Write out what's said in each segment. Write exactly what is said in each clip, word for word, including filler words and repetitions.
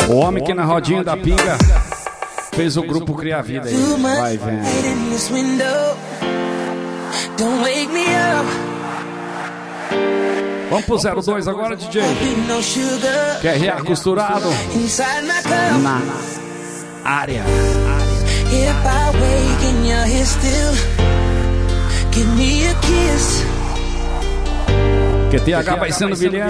O homem que na rodinha da pinga fez o grupo Cria Vida aí. Vai, vem. Vamos pro zero dois agora, D J. Q R A costurado na área. Q T H vai sendo Vilhena.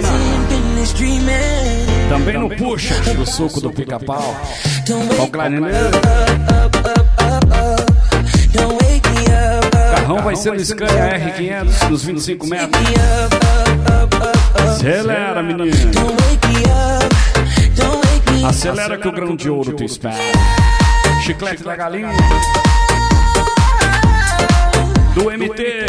Também no puxa o suco do pica-pau. O clarineiro. Carrão vai sendo Scania R quinhentos nos vinte e cinco metros. Acelera, menino. Acelera que o grão de ouro te espera. Chiclete da galinha. Do M T.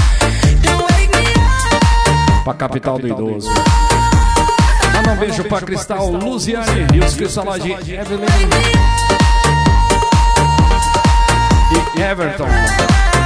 Pra capital do idoso. Manda um beijo pra Cristal Luziane e os cristais de Evelyn e Everton.